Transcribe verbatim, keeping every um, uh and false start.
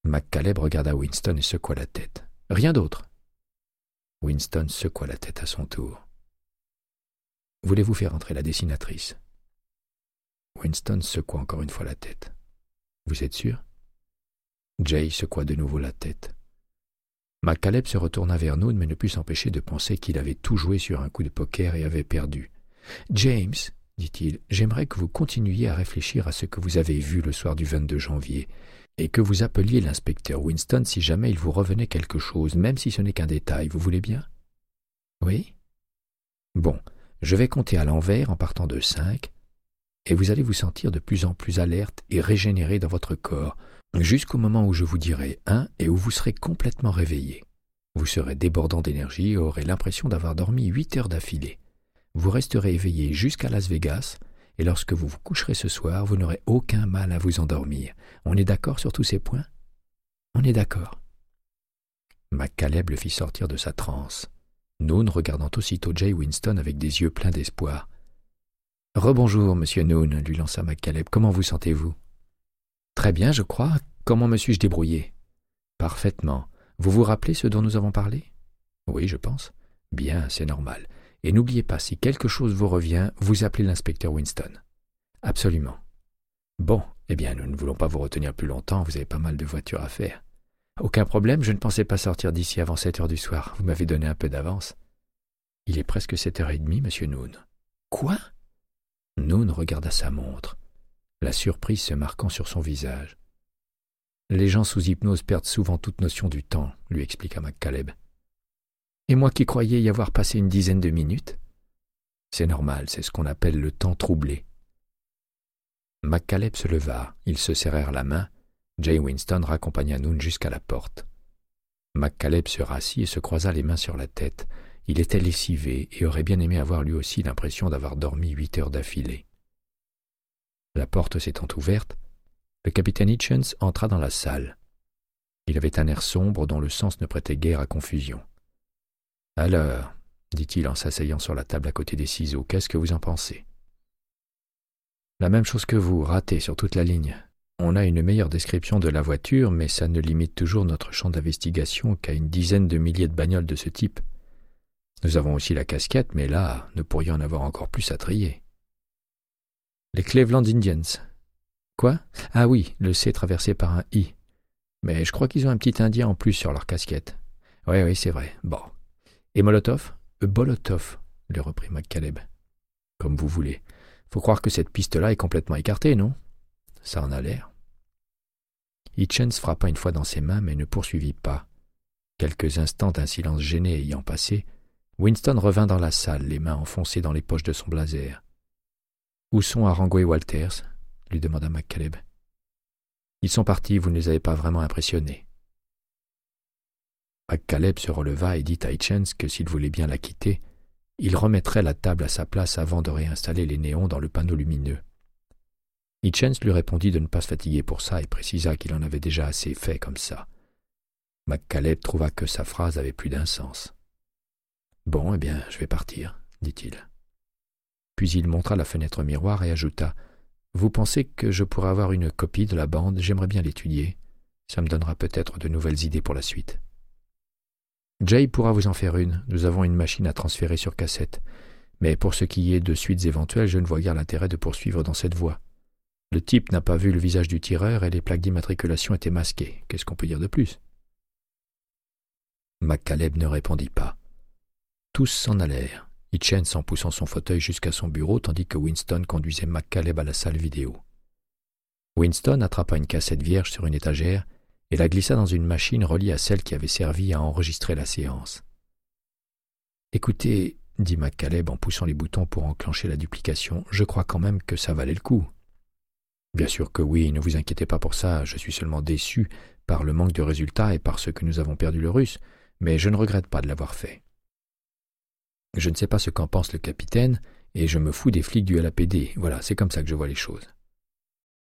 McCaleb regarda Winston et secoua la tête. « Rien d'autre ?» Winston secoua la tête à son tour. « Voulez-vous faire entrer la dessinatrice ?» Winston secoua encore une fois la tête. « Vous êtes sûr ?» Jay secoua de nouveau la tête. McCaleb se retourna vers Noon, mais ne put s'empêcher de penser qu'il avait tout joué sur un coup de poker et avait perdu. « James, dit-il, j'aimerais que vous continuiez à réfléchir à ce que vous avez vu le soir du vingt-deux janvier et que vous appeliez l'inspecteur Winston si jamais il vous revenait quelque chose, même si ce n'est qu'un détail. Vous voulez bien ? Oui ? Bon, je vais compter à l'envers en partant de cinq, et vous allez vous sentir de plus en plus alerte et régénéré dans votre corps, jusqu'au moment où je vous dirai un et où vous serez complètement réveillé. Vous serez débordant d'énergie et aurez l'impression d'avoir dormi huit heures d'affilée. Vous resterez éveillé jusqu'à Las Vegas, et lorsque vous vous coucherez ce soir, vous n'aurez aucun mal à vous endormir. On est d'accord sur tous ces points ? On est d'accord. McCaleb le fit sortir de sa transe, Noon regardant aussitôt Jay Winston avec des yeux pleins d'espoir. « Rebonjour, monsieur Noon, lui lança McCaleb. Comment vous sentez-vous ? » Très bien, je crois. Comment me suis-je débrouillé ? Parfaitement. Vous vous rappelez ce dont nous avons parlé ? Oui, je pense. Bien, c'est normal. Et n'oubliez pas, si quelque chose vous revient, vous appelez l'inspecteur Winston. Absolument. Bon, eh bien, nous ne voulons pas vous retenir plus longtemps, vous avez pas mal de voitures à faire. Aucun problème, je ne pensais pas sortir d'ici avant sept heures du soir. Vous m'avez donné un peu d'avance. Il est presque sept heures et demie, monsieur Noon. Quoi ? Noon regarda sa montre, la surprise se marquant sur son visage. Les gens sous hypnose perdent souvent toute notion du temps, lui expliqua McCaleb. Et moi qui croyais y avoir passé une dizaine de minutes ? C'est normal, c'est ce qu'on appelle le temps troublé. McCaleb se leva, ils se serrèrent la main. Jay Winston raccompagna Noon jusqu'à la porte. McCaleb se rassit et se croisa les mains sur la tête. Il était lessivé et aurait bien aimé avoir lui aussi l'impression d'avoir dormi huit heures d'affilée. La porte s'étant ouverte, le capitaine Hitchens entra dans la salle. Il avait un air sombre dont le sens ne prêtait guère à confusion. « Alors, dit-il en s'asseyant sur la table à côté des ciseaux, qu'est-ce que vous en pensez ? » La même chose que vous, raté sur toute la ligne. On a une meilleure description de la voiture, mais ça ne limite toujours notre champ d'investigation qu'à une dizaine de milliers de bagnoles de ce type. Nous avons aussi la casquette, mais là, nous pourrions en avoir encore plus à trier. Les Cleveland Indians. Quoi ? Ah oui, le C traversé par un I. Mais je crois qu'ils ont un petit indien en plus sur leur casquette. Oui, oui, c'est vrai. Bon. Et Molotov ? euh, Bolotov, le reprit McCaleb. Comme vous voulez. Faut croire que cette piste-là est complètement écartée, non ? Ça en a l'air. Hitchens frappa une fois dans ses mains, mais ne poursuivit pas. Quelques instants d'un silence gêné ayant passé, Winston revint dans la salle, les mains enfoncées dans les poches de son blazer. « Où sont Arango et Walters ?» lui demanda McCaleb. « Ils sont partis, vous ne les avez pas vraiment impressionnés. » McCaleb se releva et dit à Hitchens que s'il voulait bien la quitter, il remettrait la table à sa place avant de réinstaller les néons dans le panneau lumineux. Hitchens lui répondit de ne pas se fatiguer pour ça et précisa qu'il en avait déjà assez fait comme ça. McCaleb trouva que sa phrase avait plus d'un sens. « Bon, eh bien, je vais partir, dit-il. » Puis il montra la fenêtre miroir et ajouta « Vous pensez que je pourrais avoir une copie de la bande ? J'aimerais bien l'étudier. Ça me donnera peut-être de nouvelles idées pour la suite. » Jay pourra vous en faire une. Nous avons une machine à transférer sur cassette. Mais pour ce qui est de suites éventuelles, je ne vois guère l'intérêt de poursuivre dans cette voie. Le type n'a pas vu le visage du tireur et les plaques d'immatriculation étaient masquées. Qu'est-ce qu'on peut dire de plus ? McCaleb ne répondit pas. Tous s'en allèrent, Hitchens en poussant son fauteuil jusqu'à son bureau tandis que Winston conduisait McCaleb à la salle vidéo. Winston attrapa une cassette vierge sur une étagère et la glissa dans une machine reliée à celle qui avait servi à enregistrer la séance. « Écoutez, dit McCaleb en poussant les boutons pour enclencher la duplication, je crois quand même que ça valait le coup. » Bien sûr que oui, ne vous inquiétez pas pour ça, je suis seulement déçu par le manque de résultats et parce que nous avons perdu le russe, mais je ne regrette pas de l'avoir fait. Je ne sais pas ce qu'en pense le capitaine, et je me fous des flics du L A P D, voilà, c'est comme ça que je vois les choses.